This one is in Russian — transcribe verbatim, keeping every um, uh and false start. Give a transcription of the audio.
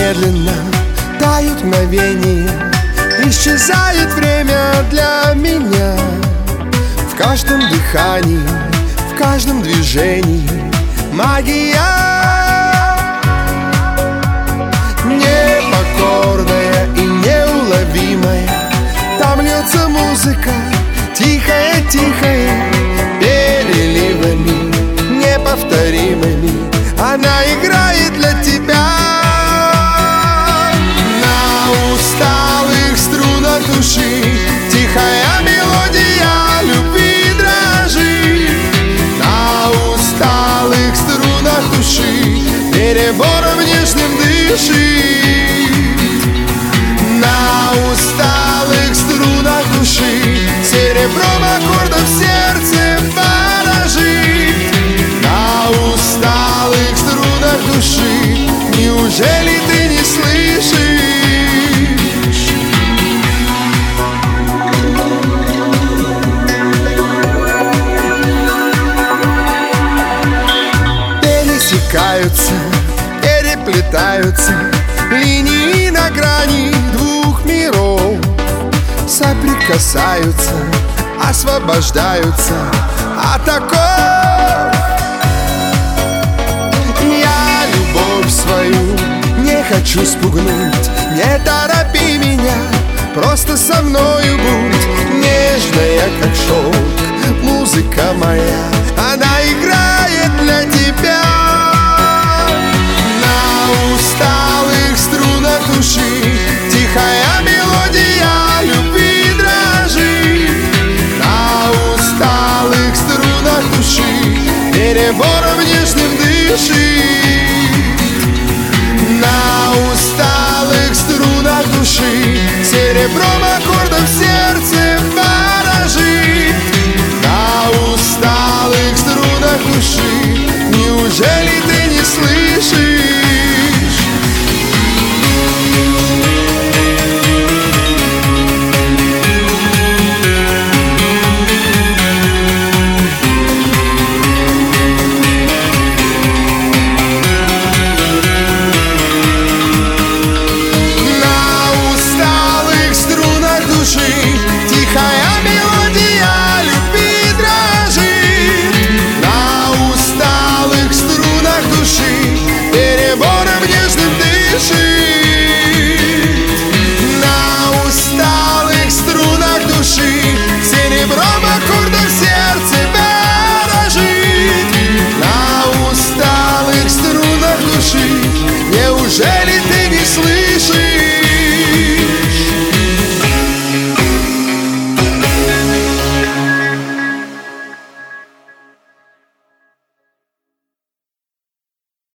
медленно тают мгновения, исчезает время для меня. В каждом дыхании, в каждом движении магия, непокорная и неуловимая. Там льется музыка, тихая-тихая, переливами неповторимыми. Она играет для тебя. На усталых струнах души тихая мелодия любви дрожит. На усталых струнах души перебором нежным дышит. На усталых струнах души серебром аккордов сердце поражит. На усталых струнах души неужели ты не слышишь? Пересекаются, переплетаются линии на грани двух миров, соприкасаются, освобождаются от оков. Я любовь свою не хочу спугнуть, не торопи меня, просто со мною будь. Нежная, как шелк, музыка моя, она играет для тебя. На усталых струнах души тихая мелодия любви дрожит. На усталых струнах души перебором нежным дышит. На усталых струнах души серебром аккордов сердце поражит. На усталых струнах души неужели ты не слышишь? Тихая мелодия любви дрожит. На усталых струнах души перебором нежным дышит. На усталых струнах души серебром аккордов сердце поражит. На усталых струнах души неужели ты не слышишь?